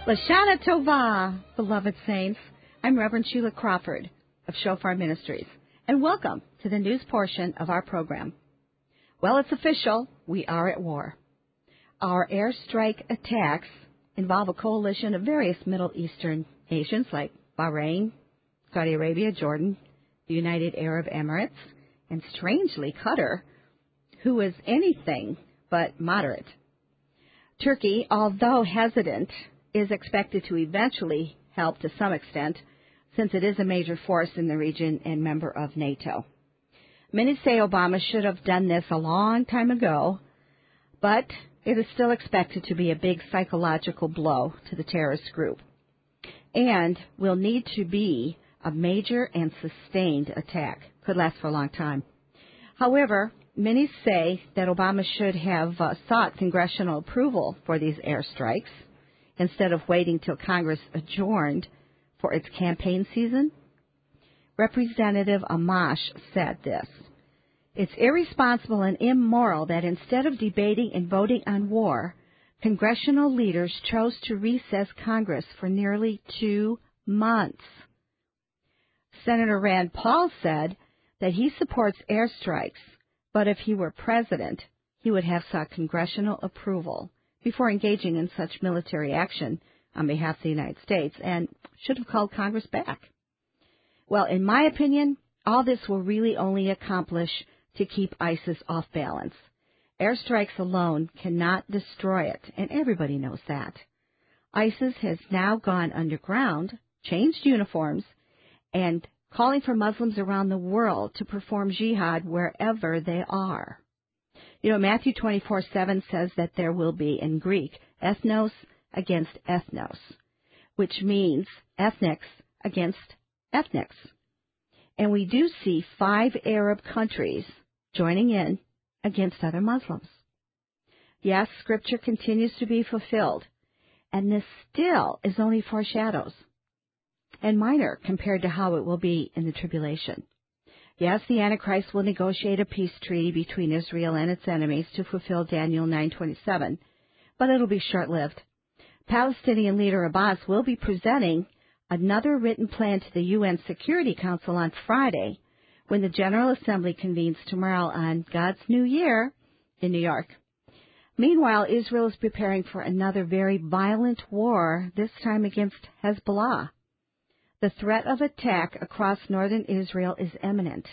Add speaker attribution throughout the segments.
Speaker 1: Lashana Tova, beloved saints. I'm Reverend Sheila Crawford of Shofar Ministries, and welcome to the news portion of our program. Well, it's official. We are at war. Our airstrike attacks involve a coalition of various Middle Eastern nations like Bahrain, Saudi Arabia, Jordan, the United Arab Emirates, and strangely Qatar, who is anything but moderate. Turkey, although hesitant, is expected to eventually help to some extent, since it is a major force in the region and member of NATO. Many say Obama should have done this a long time ago, but it is still expected to be a big psychological blow to the terrorist group, and will need to be a major and sustained attack. Could last for a long time. However, many say that Obama should have sought congressional approval for these airstrikes instead of waiting till Congress adjourned for its campaign season. Representative Amash said this: "It's irresponsible and immoral that instead of debating and voting on war, congressional leaders chose to recess Congress for nearly 2 months." Senator Rand Paul said that he supports airstrikes, but if he were president, he would have sought congressional approval before engaging in such military action on behalf of the United States, and should have called Congress back. Well, in my opinion, all this will really only accomplish to keep ISIS off balance. Airstrikes alone cannot destroy it, and everybody knows that. ISIS has now gone underground, changed uniforms, and calling for Muslims around the world to perform jihad wherever they are. You know, Matthew 24:7 says that there will be, in Greek, ethnos against ethnos, which means ethnics against ethnics. And we do see 5 Arab countries joining in against other Muslims. Yes, Scripture continues to be fulfilled, and this still is only foreshadows and minor compared to how it will be in the tribulation. Yes, the Antichrist will negotiate a peace treaty between Israel and its enemies to fulfill Daniel 9:27, but it'll be short-lived. Palestinian leader Abbas will be presenting another written plan to the UN Security Council on Friday, when the General Assembly convenes tomorrow on God's New Year in New York. Meanwhile, Israel is preparing for another very violent war, this time against Hezbollah. The threat of attack across northern Israel is imminent.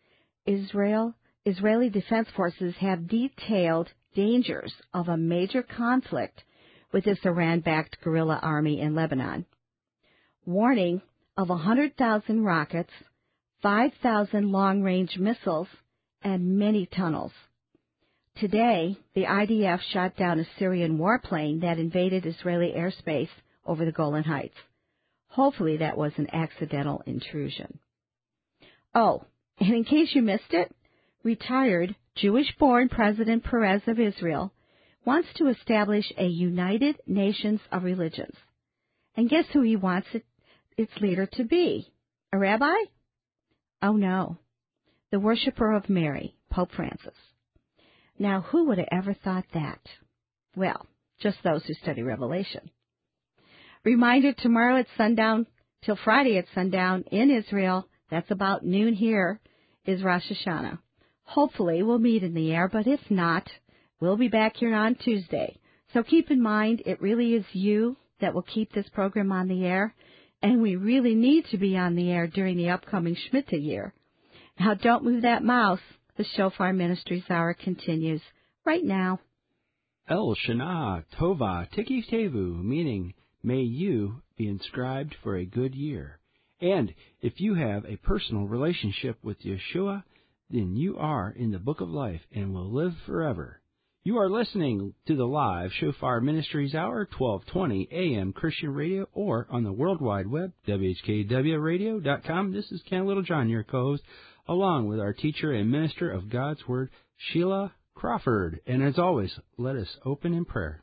Speaker 1: Israeli defense forces have detailed dangers of a major conflict with this Iran-backed guerrilla army in Lebanon, warning of 100,000 rockets, 5,000 long-range missiles, and many tunnels. Today, the IDF shot down a Syrian warplane that invaded Israeli airspace over the Golan Heights. Hopefully that was an accidental intrusion. Oh, and in case you missed it, retired Jewish-born President Perez of Israel wants to establish a United Nations of Religions. And guess who he wants its leader to be? A rabbi? Oh no, the worshiper of Mary, Pope Francis. Now, who would have ever thought that? Well, just those who study Revelation. Reminder, tomorrow at sundown till Friday at sundown in Israel, that's about noon here, is Rosh Hashanah. Hopefully we'll meet in the air, but if not, we'll be back here on Tuesday. So keep in mind, it really is you that will keep this program on the air, and we really need to be on the air during the upcoming Shemitah year. Now, don't move that mouse. The Shofar Ministries Hour continues right now.
Speaker 2: El Shana Tova Tiki Tevu, meaning may you be inscribed for a good year. And if you have a personal relationship with Yeshua, then you are in the book of life and will live forever. You are listening to the live Shofar Ministries Hour, 1220 AM Christian Radio, or on the World Wide Web, WHKWRadio.com. This is Ken Littlejohn, your co-host, along with our teacher and minister of God's Word, Sheila Crawford. And as always, let us open in prayer.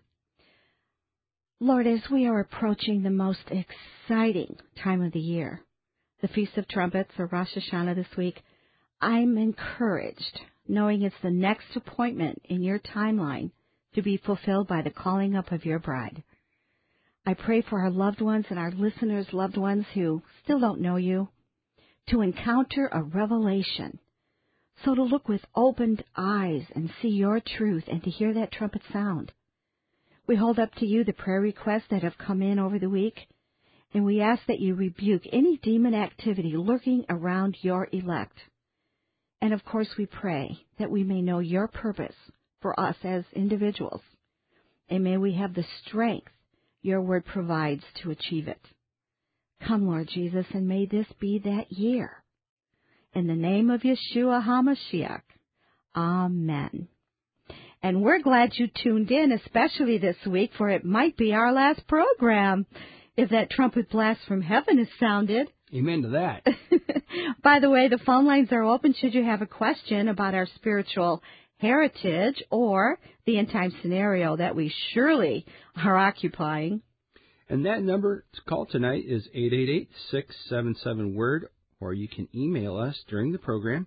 Speaker 1: Lord, as we are approaching the most exciting time of the year, the Feast of Trumpets, or Rosh Hashanah this week, I'm encouraged, knowing it's the next appointment in your timeline to be fulfilled by the calling up of your bride. I pray for our loved ones and our listeners' loved ones who still don't know you, to encounter a revelation. So to look with opened eyes and see your truth and to hear that trumpet sound. We hold up to you the prayer requests that have come in over the week, and we ask that you rebuke any demon activity lurking around your elect. And of course we pray that we may know your purpose for us as individuals, and may we have the strength your word provides to achieve it. Come, Lord Jesus, and may this be that year. In the name of Yeshua HaMashiach, Amen. And we're glad you tuned in, especially this week, for it might be our last program, if that trumpet blast from heaven is sounded.
Speaker 2: Amen to that.
Speaker 1: By the way, the phone lines are open should you have a question about our spiritual heritage or the end-time scenario that we surely are occupying.
Speaker 2: And that number to call tonight is 888-677-WORD, or you can email us during the program,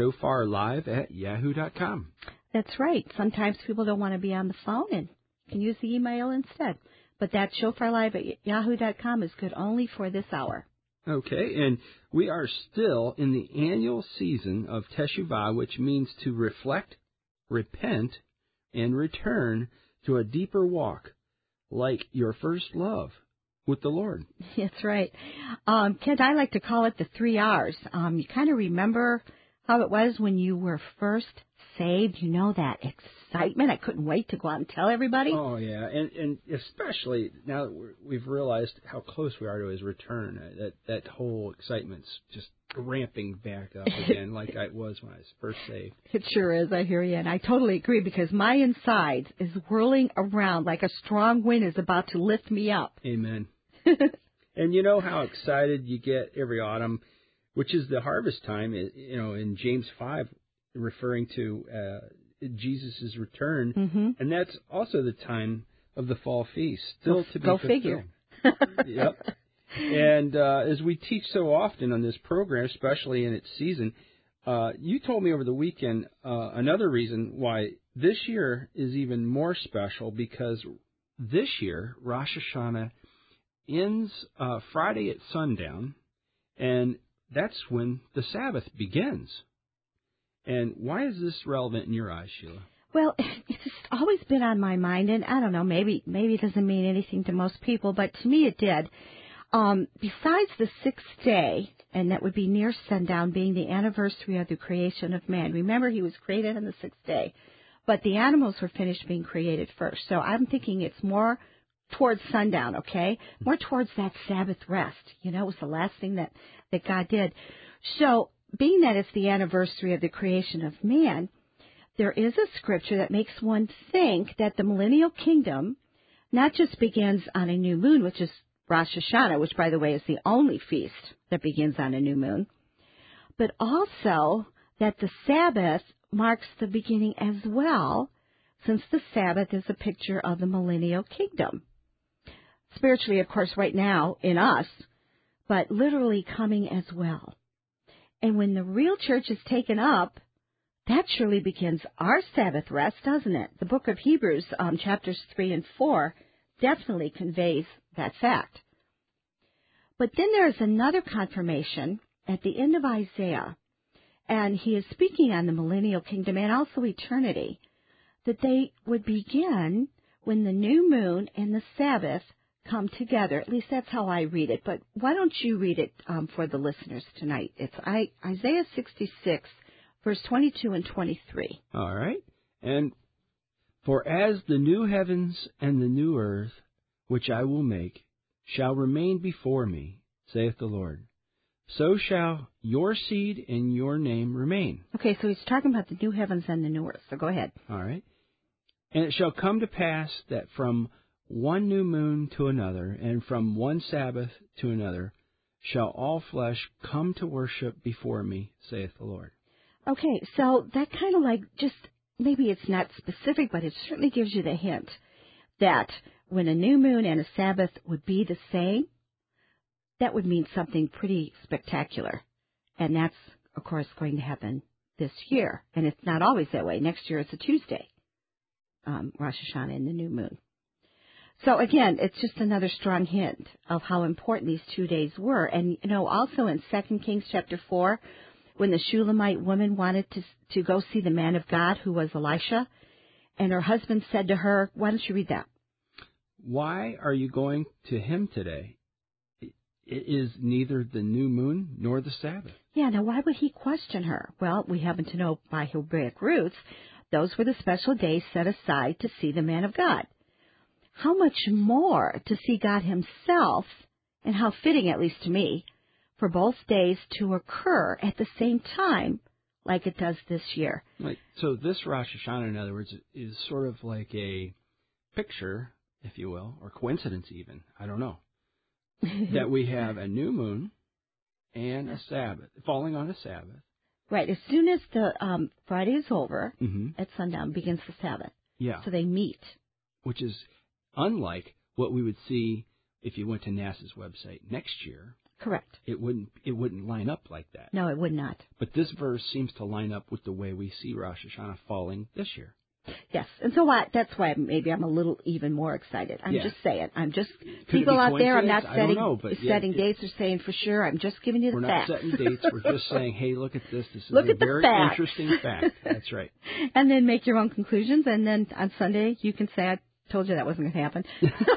Speaker 2: shofarlive@yahoo.com.
Speaker 1: That's right. Sometimes people don't want to be on the phone and can use the email instead. But that shofarlive@yahoo.com is good only for this hour.
Speaker 2: Okay, and we are still in the annual season of Teshuvah, which means to reflect, repent, and return to a deeper walk, like your first love with the Lord.
Speaker 1: That's right. Kent, I like to call it the 3 R's. You kind of remember how it was when you were first saved, you know, that excitement. I couldn't wait to go out and tell everybody.
Speaker 2: Oh, yeah, and especially now that we've realized how close we are to his return, that whole excitement's just ramping back up again like it was when I was first saved.
Speaker 1: It sure is, I hear you, and I totally agree, because my insides is whirling around like a strong wind is about to lift me up.
Speaker 2: Amen. And you know how excited you get every autumn, which is the harvest time, you know, in James 5, referring to Jesus' return, and that's also the time of the fall feast, still to be
Speaker 1: fulfilled.
Speaker 2: Figure. Yep. And as we teach so often on this program, especially in its season, you told me over the weekend another reason why this year is even more special, because this year Rosh Hashanah ends Friday at sundown, and that's when the Sabbath begins. And why is this relevant in your eyes, Sheila?
Speaker 1: Well, it's always been on my mind, and I don't know, maybe it doesn't mean anything to most people, but to me it did. Besides the sixth day, and that would be near sundown, being the anniversary of the creation of man. Remember, he was created on the sixth day, but the animals were finished being created first. So I'm thinking it's more towards sundown, okay? More towards that Sabbath rest. You know, it was the last thing that God did. So being that it's the anniversary of the creation of man, there is a scripture that makes one think that the millennial kingdom not just begins on a new moon, which is Rosh Hashanah, which, by the way, is the only feast that begins on a new moon, but also that the Sabbath marks the beginning as well, since the Sabbath is a picture of the millennial kingdom. Spiritually, of course, right now in us, but literally coming as well. And when the real church is taken up, that surely begins our Sabbath rest, doesn't it? The book of Hebrews, chapters 3 and 4, definitely conveys that fact. But then there is another confirmation at the end of Isaiah, and he is speaking on the millennial kingdom and also eternity, that they would begin when the new moon and the Sabbath come together. At least that's how I read it. But why don't you read it for the listeners tonight? It's Isaiah 66, verse 22 and 23.
Speaker 2: All right. And for as the new heavens and the new earth, which I will make, shall remain before me, saith the Lord, so shall your seed and your name remain.
Speaker 1: Okay, so he's talking about the new heavens and the new earth. So go ahead.
Speaker 2: All right. And it shall come to pass that from one new moon to another, and from one Sabbath to another, shall all flesh come to worship before me, saith the Lord.
Speaker 1: Okay, so that kind of like just, maybe it's not specific, but it certainly gives you the hint that when a new moon and a Sabbath would be the same, that would mean something pretty spectacular. And that's, of course, going to happen this year. And it's not always that way. Next year it's a Tuesday, Rosh Hashanah and the new moon. So again, it's just another strong hint of how important these 2 days were. And, also in 2 Kings chapter 4, when the Shulamite woman wanted to go see the man of God, who was Elisha, and her husband said to her, why don't you read that?
Speaker 2: Why are you going to him today? It is neither the new moon nor the Sabbath.
Speaker 1: Yeah, now why would he question her? Well, we happen to know by Hebraic roots, those were the special days set aside to see the man of God. How much more to see God himself, and how fitting, at least to me, for both days to occur at the same time like it does this year.
Speaker 2: Right. So this Rosh Hashanah, in other words, is sort of like a picture, if you will, or coincidence even, I don't know, that we have a new moon and a Sabbath, falling on a Sabbath.
Speaker 1: Right. As soon as the Friday is over,
Speaker 2: Mm-hmm.
Speaker 1: at sundown begins the Sabbath.
Speaker 2: Yeah.
Speaker 1: So they meet.
Speaker 2: Which is unlike what we would see if you went to NASA's website next year.
Speaker 1: Correct.
Speaker 2: It wouldn't line up like that.
Speaker 1: No, it would not.
Speaker 2: But this verse seems to line up with the way we see Rosh Hashanah falling this year.
Speaker 1: Yes, and so that's why maybe I'm a little even more excited. I'm just saying. I'm just
Speaker 2: Could
Speaker 1: people out there. I'm not
Speaker 2: I don't know, but
Speaker 1: setting dates or saying for sure. I'm just giving you the facts.
Speaker 2: We're not setting dates. We're just saying, hey, look at this. This is
Speaker 1: look
Speaker 2: a
Speaker 1: at the
Speaker 2: very
Speaker 1: facts.
Speaker 2: interesting fact. That's right.
Speaker 1: And then make your own conclusions. And then on Sunday you can say, I told you that wasn't going to happen.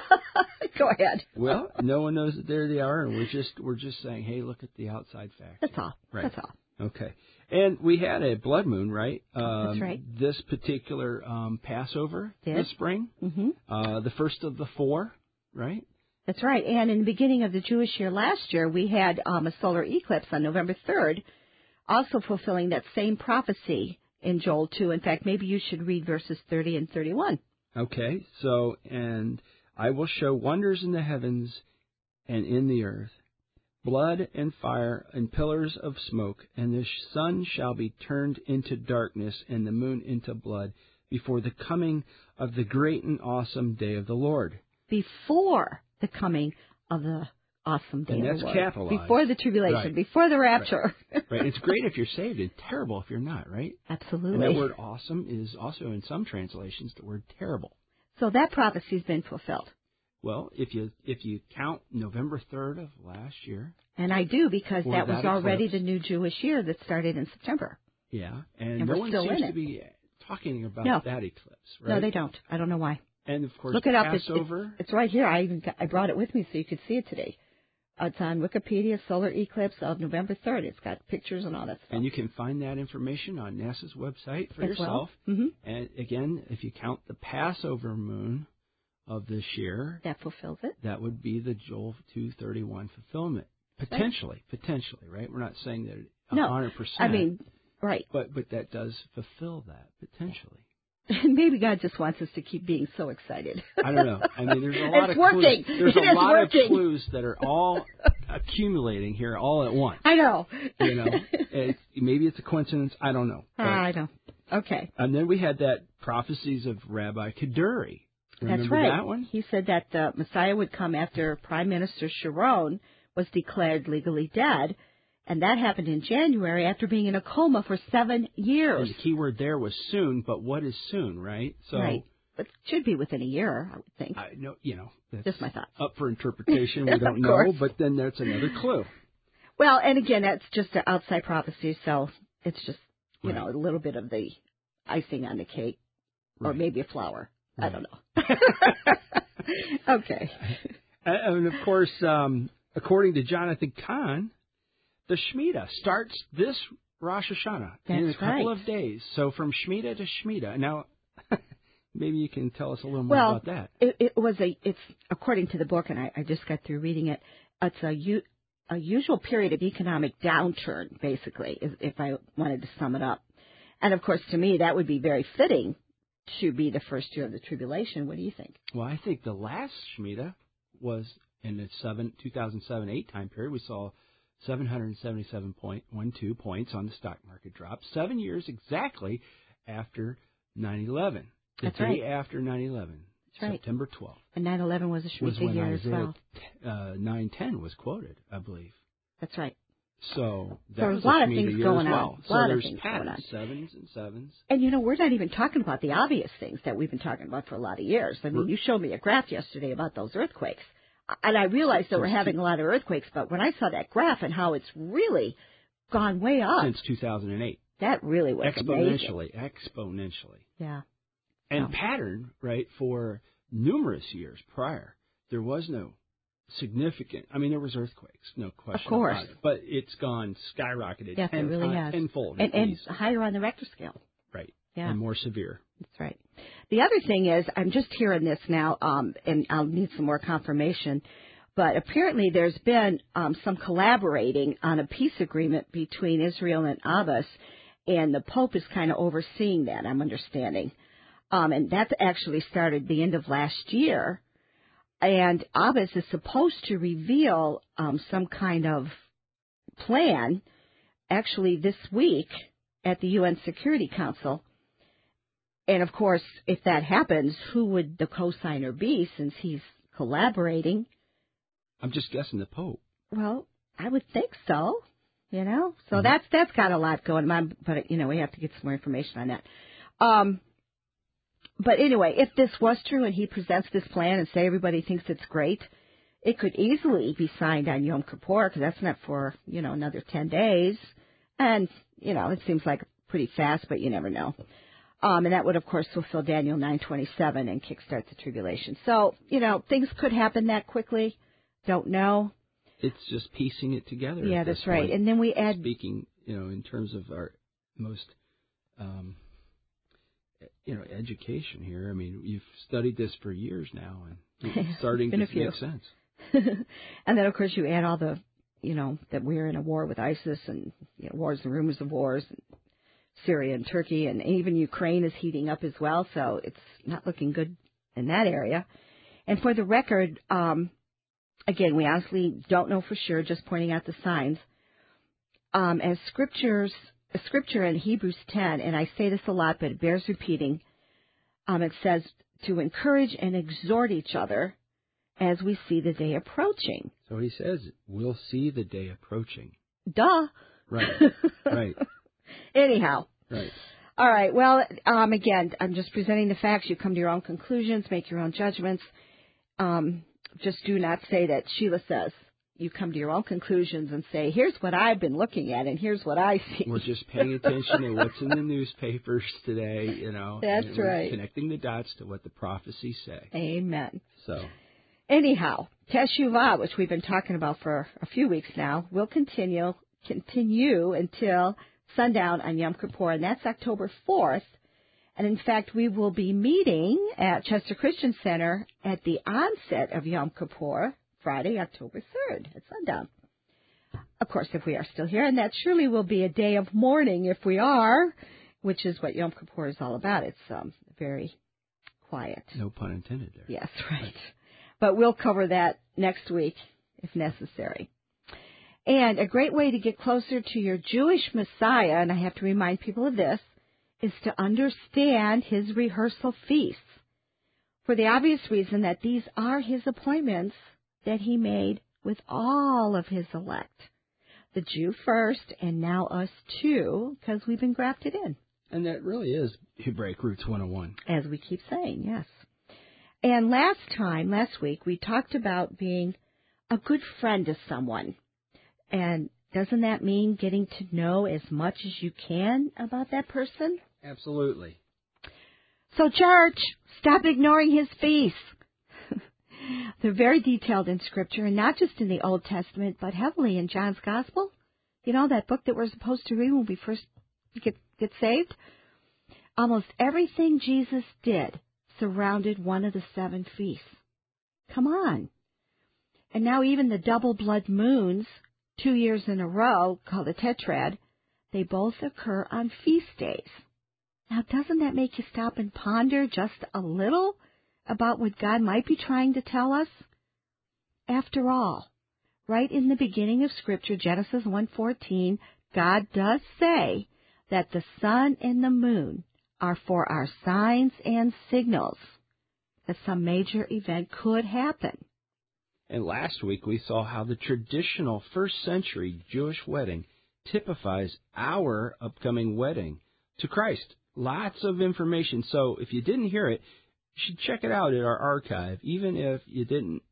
Speaker 1: Go ahead.
Speaker 2: Well, no one knows the day or the hour, and we're just saying, hey, look at the outside facts.
Speaker 1: That's all.
Speaker 2: Right.
Speaker 1: That's all.
Speaker 2: Okay. And we had a blood moon, right?
Speaker 1: That's right.
Speaker 2: This particular Passover this spring, the first of the 4, right?
Speaker 1: That's right. And in the beginning of the Jewish year last year, we had a solar eclipse on November 3rd, also fulfilling that same prophecy in Joel 2. In fact, maybe you should read verses 30 and 31.
Speaker 2: Okay. So, and I will show wonders in the heavens and in the earth, blood and fire and pillars of smoke, and the sun shall be turned into darkness and the moon into blood before the coming of the great and awesome day of the Lord.
Speaker 1: Before the coming of the awesome day of the Lord.
Speaker 2: And that's capitalized.
Speaker 1: Before the tribulation,
Speaker 2: right.
Speaker 1: Before the rapture.
Speaker 2: Right. It's great if you're saved and terrible if you're not, right?
Speaker 1: Absolutely.
Speaker 2: And that word awesome is also in some translations the word terrible.
Speaker 1: So that prophecy's been fulfilled.
Speaker 2: Well, if you count November 3rd of last year.
Speaker 1: And I do, because that was already
Speaker 2: eclipse.
Speaker 1: the new Jewish year that started in September.
Speaker 2: Yeah, and no one seems to be talking about that eclipse, right?
Speaker 1: No, they don't. I don't know why.
Speaker 2: And, of course,
Speaker 1: look it up.
Speaker 2: Passover.
Speaker 1: It's right here. I brought it with me so you could see it today. It's on Wikipedia, solar eclipse of November 3rd. It's got pictures and all that stuff.
Speaker 2: And you can find that information on NASA's website for yourself.
Speaker 1: Well. Mm-hmm.
Speaker 2: And, again, if you count the Passover moon of this year,
Speaker 1: that fulfills it.
Speaker 2: That would be the Joel 2:31 fulfillment. Potentially, right? We're not saying that 100%.
Speaker 1: I mean, right.
Speaker 2: But that does fulfill that, potentially.
Speaker 1: Maybe God just wants us to keep being so excited.
Speaker 2: I don't know. I mean, there's a lot
Speaker 1: it's
Speaker 2: of
Speaker 1: working.
Speaker 2: clues. There's a lot of clues that are all accumulating here all at once.
Speaker 1: I know.
Speaker 2: Maybe it's a coincidence. I don't know.
Speaker 1: I know. Okay.
Speaker 2: And then we had that prophecies of Rabbi Kaduri. Remember
Speaker 1: That's right.
Speaker 2: That one?
Speaker 1: He said that the Messiah would come after Prime Minister Sharon was declared legally dead, and that happened in January after being in a coma for 7 years.
Speaker 2: And the key word there was soon, but what is soon, right? So,
Speaker 1: right. But it should be within a year, I would think.
Speaker 2: That's
Speaker 1: just my thoughts.
Speaker 2: Up for interpretation. We don't know, but then that's another clue.
Speaker 1: Well, and again, that's just an outside prophecy, so it's just, a little bit of the icing on the cake, or maybe a flower. Right. I don't know. Okay.
Speaker 2: And, of course, according to Jonathan Kahn, the Shemitah starts this Rosh Hashanah in a couple of days. So from Shemitah to Shemitah. Now, maybe you can tell us a little more about that.
Speaker 1: It's according to the book, and I just got through reading it. It's a usual period of economic downturn, basically, if I wanted to sum it up. And of course, to me, that would be very fitting to be the first year of the tribulation. What do you think?
Speaker 2: Well, I think the last Shemitah was in the 2007-8 time period. We saw 777.12 points on the stock market drop, 7 years exactly after 9/11. The day after 9/11, September 12th.
Speaker 1: And 9/11 was a Shemitah year as well.
Speaker 2: 9:10 was quoted, I believe.
Speaker 1: That's right.
Speaker 2: So
Speaker 1: there's a lot of
Speaker 2: Shemitah
Speaker 1: things
Speaker 2: year
Speaker 1: going
Speaker 2: as
Speaker 1: on.
Speaker 2: well.
Speaker 1: A lot of
Speaker 2: there's
Speaker 1: things going
Speaker 2: patterns,
Speaker 1: on.
Speaker 2: 7s and 7s.
Speaker 1: And, we're not even talking about the obvious things that we've been talking about for a lot of years. I mean, you showed me a graph yesterday about those earthquakes. And I realized that we're having a lot of earthquakes, but when I saw that graph and how it's really gone way up.
Speaker 2: Since 2008.
Speaker 1: That really was
Speaker 2: exponentially.
Speaker 1: Yeah.
Speaker 2: And pattern, right, for numerous years prior, there was no significant. I mean, there was earthquakes, no question.
Speaker 1: Of course.
Speaker 2: About it, but it's gone skyrocketed.
Speaker 1: Yes, it really has.
Speaker 2: Tenfold.
Speaker 1: And higher on the Richter scale.
Speaker 2: Right.
Speaker 1: Yeah.
Speaker 2: And more severe.
Speaker 1: That's right. The other thing is, I'm just hearing this now, and I'll need some more confirmation, but apparently there's been some collaborating on a peace agreement between Israel and Abbas, and the Pope is kind of overseeing that, I'm understanding. And that actually started the end of last year. And Abbas is supposed to reveal some kind of plan, actually this week at the UN Security Council. And, of course, if that happens, who would the co-signer be since he's collaborating?
Speaker 2: I'm just guessing the Pope.
Speaker 1: Well, I would think so, So that's got a lot going on, but, we have to get some more information on that. But anyway, if this was true and he presents this plan and say everybody thinks it's great, it could easily be signed on Yom Kippur because that's not for, another 10 days. And, it seems like pretty fast, but you never know. And that would, of course, fulfill Daniel 9:27 and kickstart the tribulation. So, things could happen that quickly. Don't know.
Speaker 2: It's just piecing it together.
Speaker 1: Yeah, that's right. And then we add...
Speaker 2: Speaking, in terms of our most... education here. I mean, you've studied this for years now, and it's starting to make sense.
Speaker 1: And then, of course, you add all the, that we're in a war with ISIS and wars and rumors of wars, and Syria and Turkey, and even Ukraine is heating up as well, so it's not looking good in that area. And for the record, again, we honestly don't know for sure, just pointing out the signs. As a scripture in Hebrews 10, and I say this a lot, but it bears repeating, it says to encourage and exhort each other as we see the day approaching.
Speaker 2: So he says, we'll see the day approaching.
Speaker 1: Duh.
Speaker 2: Right, right.
Speaker 1: Anyhow.
Speaker 2: Right.
Speaker 1: All right, well, again, I'm just presenting the facts. You come to your own conclusions, make your own judgments. Just do not say that Sheila says. You come to your own conclusions and say, here's what I've been looking at, and here's what I see.
Speaker 2: We're just paying attention to what's in the newspapers today,
Speaker 1: That's right.
Speaker 2: Connecting the dots to what the prophecies say.
Speaker 1: Amen.
Speaker 2: So,
Speaker 1: anyhow, Teshuvah, which we've been talking about for a few weeks now, will continue until sundown on Yom Kippur, and that's October 4th. And, in fact, we will be meeting at Chester Christian Center at the onset of Yom Kippur, Friday, October 3rd at sundown. Of course, if we are still here, and that surely will be a day of mourning if we are, which is what Yom Kippur is all about. It's very quiet.
Speaker 2: No pun intended there.
Speaker 1: Yes, right. But we'll cover that next week if necessary. And a great way to get closer to your Jewish Messiah, and I have to remind people of this, is to understand his rehearsal feasts, for the obvious reason that these are his appointments that he made with all of his elect. The Jew first, and now us too, because we've been grafted in.
Speaker 2: And that really is Hebraic Roots 101.
Speaker 1: As we keep saying, yes. And last week, we talked about being a good friend to someone. And doesn't that mean getting to know as much as you can about that person?
Speaker 2: Absolutely.
Speaker 1: So, church, stop ignoring his feasts. They're very detailed in Scripture, and not just in the Old Testament, but heavily in John's Gospel. That book that we're supposed to read when we first get saved? Almost everything Jesus did surrounded one of the 7 feasts. Come on. And now even the double blood moons, 2 years in a row, called the Tetrad, they both occur on feast days. Now, doesn't that make you stop and ponder just a little about what God might be trying to tell us? After all, right in the beginning of Scripture, Genesis 1:14, God does say that the sun and the moon are for our signs and signals that some major event could happen.
Speaker 2: And last week we saw how the traditional first-century Jewish wedding typifies our upcoming wedding to Christ. Lots of information. So if you didn't hear it, you should check it out at our archive. Even if you didn't,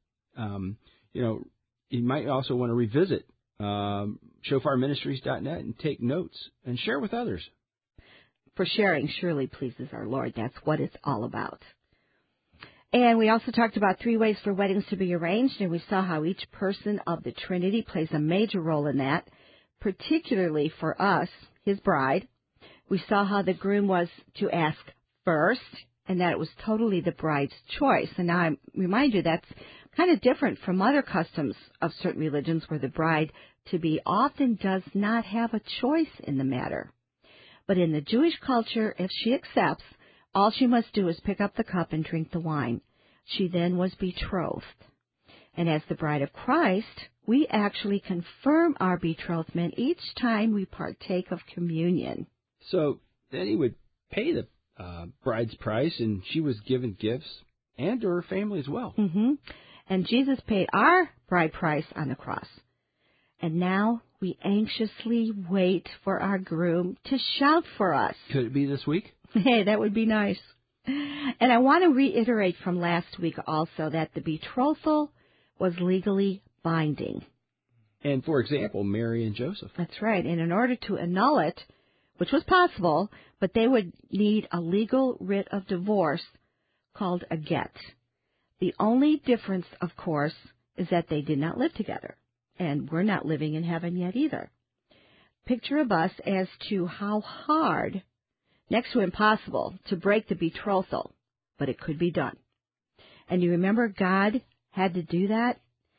Speaker 2: you might also want to revisit shofarministries.net and take notes and share with others.
Speaker 1: For sharing surely pleases our Lord. That's what it's all about. And we also talked about 3 ways for weddings to be arranged, and we saw how each person of the Trinity plays a major role in that, particularly for us, his bride. We saw how the groom was to ask first, and that it was totally the bride's choice. And now I remind you that's kind of different from other customs of certain religions where the bride-to-be often does not have a choice in the matter. But in the Jewish culture, if she accepts, all she must do is pick up the cup and drink the wine. She then was betrothed. And as the bride of Christ, we actually confirm our betrothment each time we partake of communion.
Speaker 2: So then he would pay the bride's price, and she was given gifts, and to her family as well.
Speaker 1: Mm-hmm. And Jesus paid our bride price on the cross. And now we anxiously wait for our groom to shout for us.
Speaker 2: Could it be this week?
Speaker 1: Hey, that would be nice. And I want to reiterate from last week also that the betrothal was legally binding.
Speaker 2: And, for example, Mary and Joseph.
Speaker 1: That's right. And in order to annul it, which was possible, but they would need a legal writ of divorce called a get. The only difference, of course, is that they did not live together. And we're not living in heaven yet either. Picture of us as to how hard, next to impossible, to break the betrothal, but it could be done. And you remember God had to do that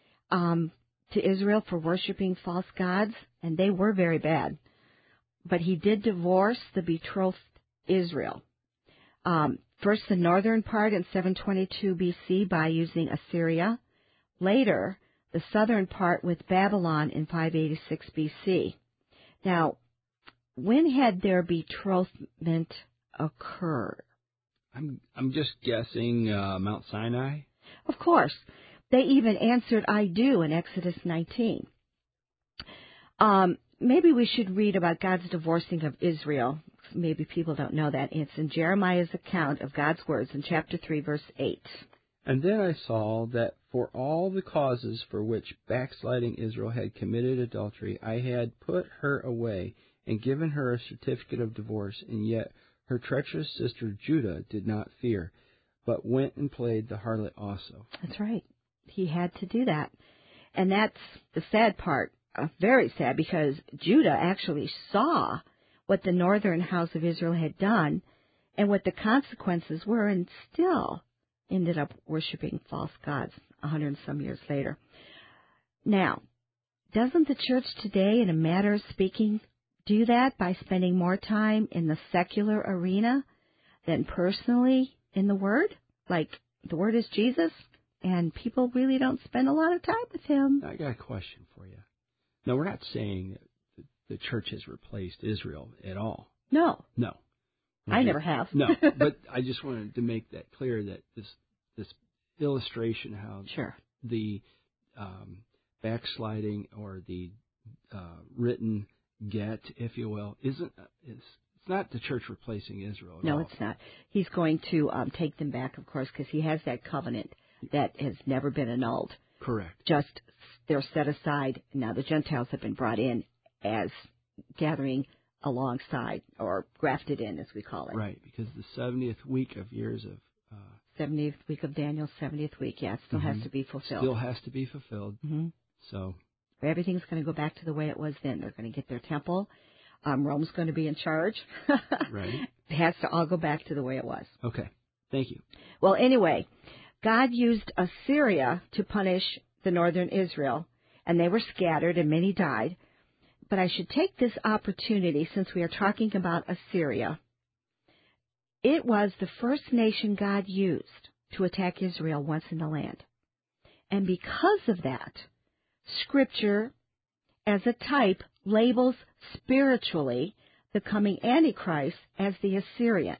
Speaker 1: to Israel for worshiping false gods, and they were very bad. But he did divorce the betrothed Israel. First the northern part in 722 BC by using Assyria. Later, the southern part with Babylon in 586 BC. Now, when had their betrothment occurred?
Speaker 2: I'm just guessing Mount Sinai.
Speaker 1: Of course. They even answered, I do, in Exodus 19. Maybe we should read about God's divorcing of Israel. Maybe people don't know that. It's in Jeremiah's account of God's words in chapter 3, verse 8.
Speaker 2: And then I saw that for all the causes for which backsliding Israel had committed adultery, I had put her away and given her a certificate of divorce, and yet her treacherous sister Judah did not fear, but went and played the harlot also.
Speaker 1: That's right. He had to do that. And that's the sad part, very sad, because Judah actually saw what the northern house of Israel had done and what the consequences were, and still ended up worshiping false gods 100 and some years later. Now, doesn't the church today, in a matter of speaking, do that by spending more time in the secular arena than personally in the Word? Like, the Word is Jesus, and people really don't spend a lot of time with Him.
Speaker 2: I got a question for you. No, we're not saying that the church has replaced Israel at all.
Speaker 1: No.
Speaker 2: No.
Speaker 1: I never have.
Speaker 2: No, but I just wanted to make that clear, that this illustration how
Speaker 1: sure.
Speaker 2: the backsliding or the written get, if you will, it's not the church replacing Israel at all.
Speaker 1: No, it's not. He's going to take them back, of course, because he has that covenant that has never been annulled.
Speaker 2: Correct.
Speaker 1: Just they're set aside. Now the Gentiles have been brought in as gathering alongside, or grafted in, as we call it.
Speaker 2: Right, because the 70th week of years of...
Speaker 1: 70th week of Daniel, 70th week, yeah, it still has to be fulfilled.
Speaker 2: Still has to be fulfilled.
Speaker 1: Mm-hmm.
Speaker 2: So
Speaker 1: everything's going to go back to the way it was then. They're going to get their temple. Rome's going to be in charge.
Speaker 2: Right.
Speaker 1: It has to all go back to the way it was.
Speaker 2: Okay. Thank you.
Speaker 1: Well, anyway, God used Assyria to punish the northern Israel, and they were scattered, and many died. But I should take this opportunity, since we are talking about Assyria. It was the first nation God used to attack Israel once in the land. And because of that, Scripture, as a type, labels spiritually the coming Antichrist as the Assyrian.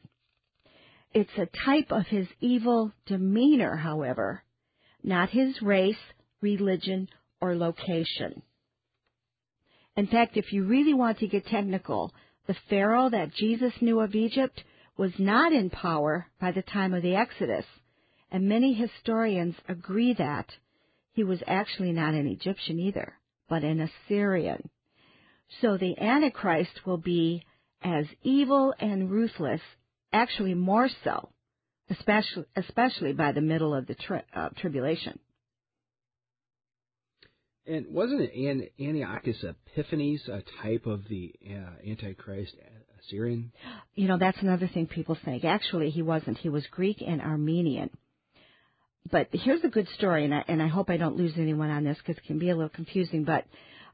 Speaker 1: It's a type of his evil demeanor, however, not his race religion, or location. In fact, if you really want to get technical, the Pharaoh that Jesus knew of Egypt was not in power by the time of the Exodus, and many historians agree that he was actually not an Egyptian either, but an Assyrian. So the Antichrist will be as evil and ruthless, actually more so, especially by the middle of the tribulation.
Speaker 2: And wasn't it Antiochus Epiphanes a type of the Antichrist Assyrian?
Speaker 1: You know, that's another thing people think. Actually, he wasn't. He was Greek and Armenian. But here's a good story, and I hope I don't lose anyone on this because it can be a little confusing. But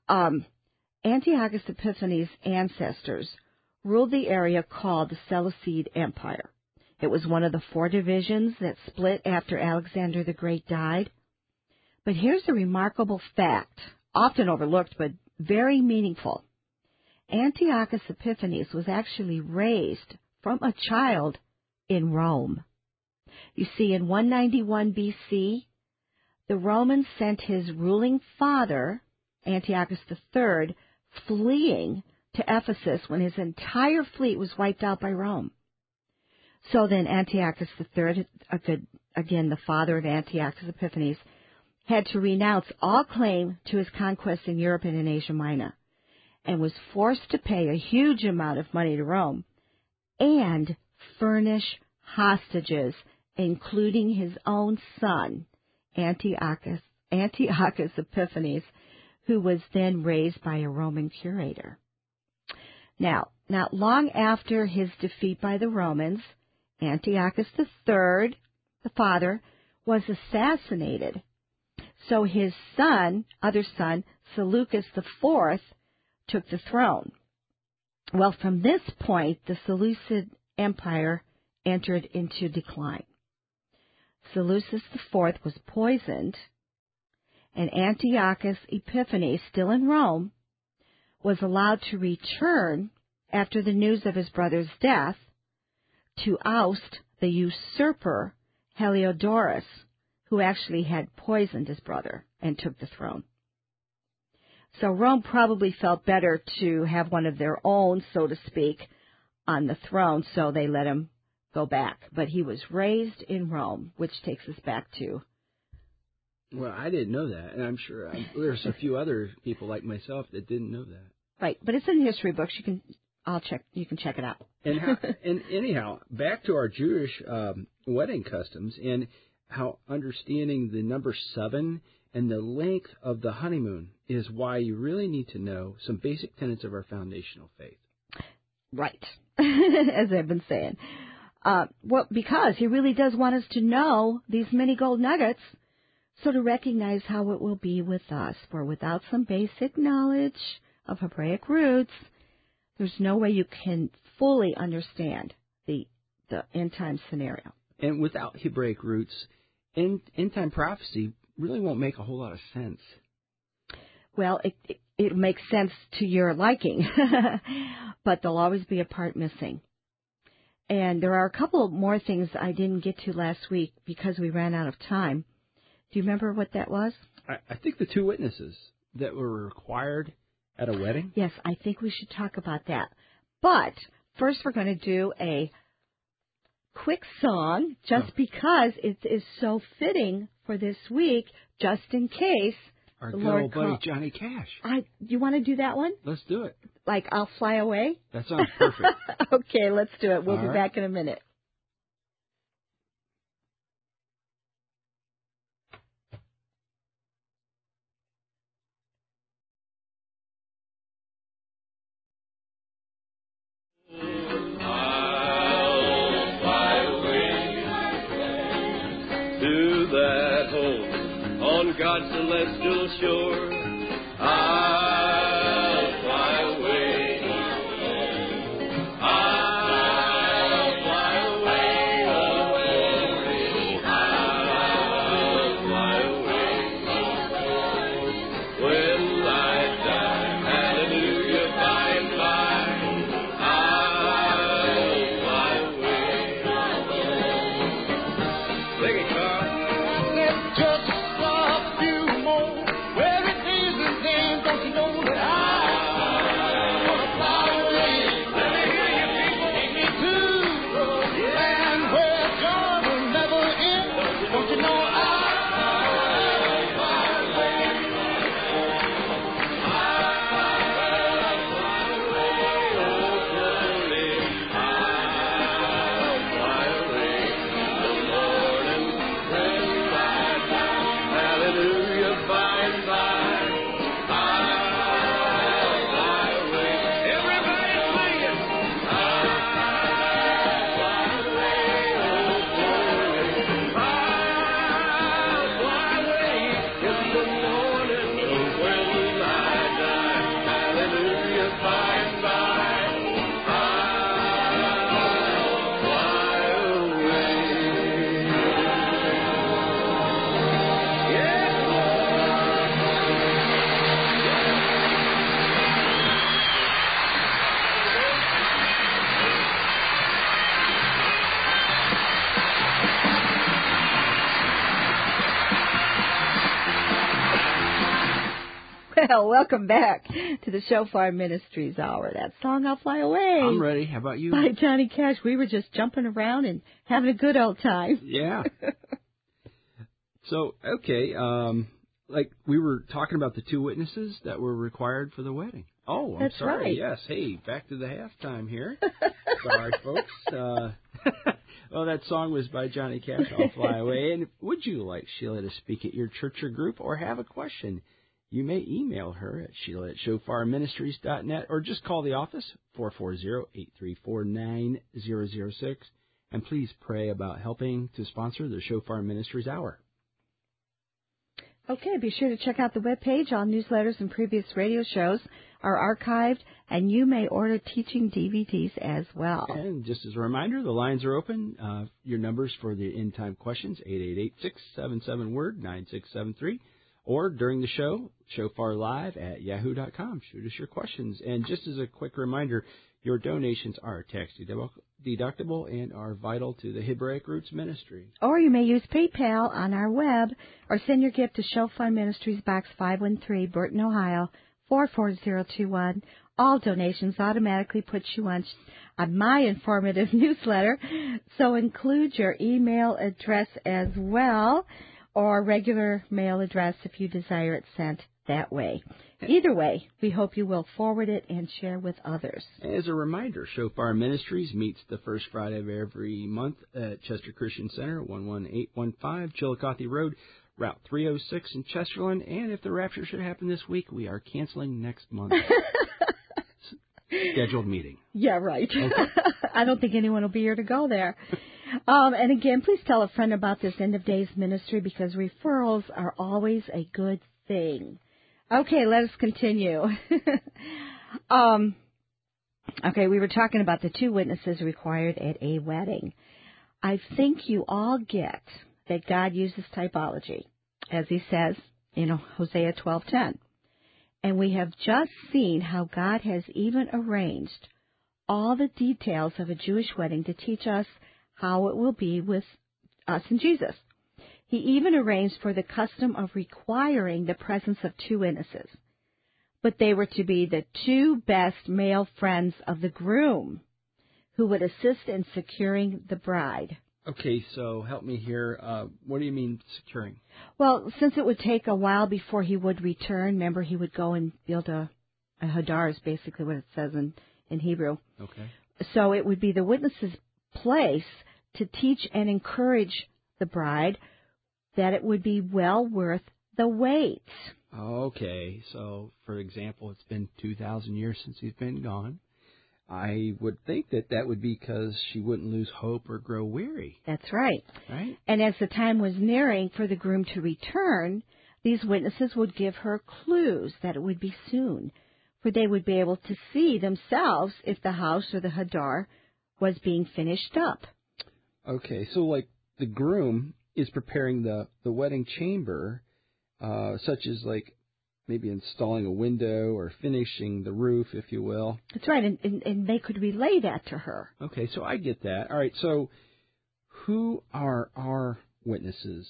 Speaker 1: Antiochus Epiphanes' ancestors ruled the area called the Seleucid Empire. It was one of the 4 divisions that split after Alexander the Great died. But here's a remarkable fact, often overlooked but very meaningful. Antiochus Epiphanes was actually raised from a child in Rome. You see, in 191 BC, the Romans sent his ruling father, Antiochus III, fleeing to Ephesus when his entire fleet was wiped out by Rome. So then Antiochus III, again the father of Antiochus Epiphanes, had to renounce all claim to his conquests in Europe and in Asia Minor, and was forced to pay a huge amount of money to Rome and furnish hostages, including his own son, Antiochus Epiphanes, who was then raised by a Roman curator. Now, not long after his defeat by the Romans, Antiochus III, the father, was assassinated. So his other son, Seleucus IV, took the throne. Well, from this point, the Seleucid Empire entered into decline. Seleucus IV was poisoned, and Antiochus Epiphanes, still in Rome, was allowed to return after the news of his brother's death to oust the usurper Heliodorus, who actually had poisoned his brother and took the throne. So Rome probably felt better to have one of their own, so to speak, on the throne, so they let him go back. But he was raised in Rome, which takes us back to...
Speaker 2: Well, I didn't know that, and I'm sure there's a few other people like myself that didn't know that.
Speaker 1: Right, but it's in history books. You can check it out.
Speaker 2: And anyhow, back to our Jewish wedding customs and how understanding the number 7 and the length of the honeymoon is why you really need to know some basic tenets of our foundational faith.
Speaker 1: Right, as I've been saying. Well, because he really does want us to know these many gold nuggets, so to recognize how it will be with us. For without some basic knowledge of Hebraic roots, there's no way you can fully understand the end-time scenario.
Speaker 2: And without Hebraic roots, end-time prophecy really won't make a whole lot of sense.
Speaker 1: Well, it makes sense to your liking, but there'll always be a part missing. And there are a couple more things I didn't get to last week because we ran out of time. Do you remember what that was?
Speaker 2: I think the 2 witnesses that were required at a wedding.
Speaker 1: Yes, I think we should talk about that. But first we're going to do a quick song just because it is so fitting for this week, just in case
Speaker 2: our
Speaker 1: the
Speaker 2: good
Speaker 1: Lord
Speaker 2: old buddy Johnny Cash.
Speaker 1: You want to do that one?
Speaker 2: Let's do it.
Speaker 1: Like I'll Fly Away?
Speaker 2: That sounds perfect.
Speaker 1: Okay, let's do it. We'll
Speaker 2: All
Speaker 1: be
Speaker 2: right.
Speaker 1: back in a minute.
Speaker 3: God's celestial shore, I'll fly away. I'll fly away, I'll fly away. When I die, hallelujah, by and by, I'll fly away. Sing it, Carl. Let's just more
Speaker 1: Well, welcome back to the Shofar Ministries Hour. That song, I'll Fly Away.
Speaker 2: I'm ready. How about you?
Speaker 1: By Johnny Cash. We were just jumping around and having a good old time.
Speaker 2: Yeah. So, okay, like we were talking about the two witnesses that were required for the wedding. Oh, I'm
Speaker 1: That's
Speaker 2: sorry.
Speaker 1: right.
Speaker 2: Yes. Hey, back to the halftime here. Sorry, folks. Well, that song was by Johnny Cash, I'll Fly Away. And would you like Sheila to speak at your church or group or have a question? You may email her at Sheila@shofarministries.net or just call the office, 440-834-9006. And please pray about helping to sponsor the Shofar Ministries Hour.
Speaker 1: Okay, be sure to check out the webpage. All newsletters and previous radio shows are archived, and you may order teaching DVDs as well.
Speaker 2: And just as a reminder, the lines are open. Your numbers for the end-time questions, 888-677-WORD, 9673. Or during the show, shofarlive@yahoo.com. Shoot us your questions. And just as a quick reminder, your donations are tax-deductible and are vital to the Hebraic Roots Ministry.
Speaker 1: Or you may use PayPal on our web or send your gift to Shofar Ministries, Box 513, Burton, Ohio, 44021. All donations automatically put you on my informative newsletter, so include your email address as well, or regular mail address if you desire it sent that way. Either way, we hope you will forward it and share with others.
Speaker 2: As a reminder, Shofar Ministries meets the first Friday of every month at Chester Christian Center, 11815 Chillicothe Road, Route 306 in Chesterland. And if the rapture should happen this week, we are canceling next month's scheduled meeting.
Speaker 1: Yeah, right.
Speaker 2: Okay.
Speaker 1: I don't think anyone will be here to go there. And again, please tell a friend about this End of Days ministry because referrals are always a good thing. Okay, let us continue. Okay, we were talking about the two witnesses required at a wedding. I think you all get that God uses typology, as he says in Hosea 12:10. And we have just seen how God has even arranged all the details of a Jewish wedding to teach us how it will be with us and Jesus. He even arranged for the custom of requiring the presence of two witnesses. But they were to be the two best male friends of the groom who would assist in securing the bride.
Speaker 2: Okay, so help me here. What do you mean securing?
Speaker 1: Well, since it would take a while before he would return, remember he would go and build a hadar is basically what it says in Hebrew.
Speaker 2: Okay.
Speaker 1: So it would be the witness's place to teach and encourage the bride that it would be well worth the wait.
Speaker 2: Okay, so for example, it's been 2,000 years since he's been gone. I would think that would be because she wouldn't lose hope or grow weary.
Speaker 1: That's right.
Speaker 2: Right?
Speaker 1: And as the time was nearing for the groom to return, these witnesses would give her clues that it would be soon, for they would be able to see themselves if the house or the hadar was being finished up.
Speaker 2: Okay, so like the groom is preparing the wedding chamber, such as like maybe installing a window or finishing the roof, if you will.
Speaker 1: That's right, and they could relay that to her.
Speaker 2: Okay, so I get that. All right, so who are our witnesses?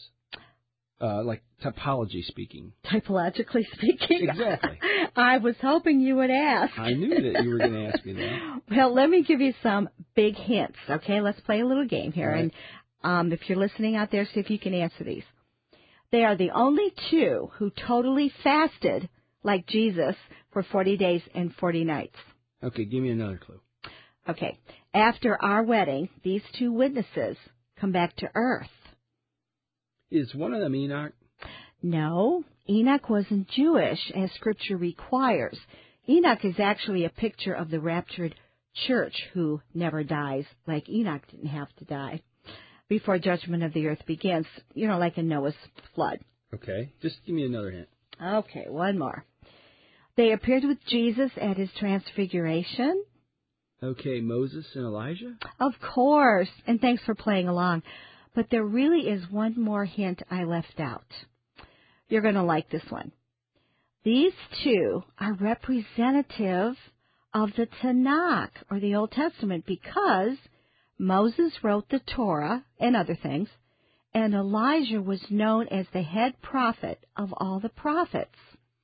Speaker 2: Like typology speaking.
Speaker 1: Typologically speaking.
Speaker 2: Exactly.
Speaker 1: I was hoping you would ask.
Speaker 2: I knew that you were going to ask me that.
Speaker 1: Well, let me give you some big hints, okay? Let's play a little game here.
Speaker 2: Right.
Speaker 1: And if you're listening out there, see if you can answer these. They are the only two who totally fasted like Jesus for 40 days and 40 nights.
Speaker 2: Okay, give me another clue.
Speaker 1: Okay. After our wedding, these two witnesses come back to earth.
Speaker 2: Is one of them Enoch?
Speaker 1: No, Enoch wasn't Jewish, as Scripture requires. Enoch is actually a picture of the raptured church who never dies, like Enoch didn't have to die before judgment of the earth begins, like in Noah's flood.
Speaker 2: Okay, just give me another hint.
Speaker 1: Okay, one more. They appeared with Jesus at his transfiguration.
Speaker 2: Okay, Moses and Elijah?
Speaker 1: Of course, and thanks for playing along. But there really is one more hint I left out. You're going to like this one. These two are representative of the Tanakh, or the Old Testament, because Moses wrote the Torah and other things, and Elijah was known as the head prophet of all the prophets.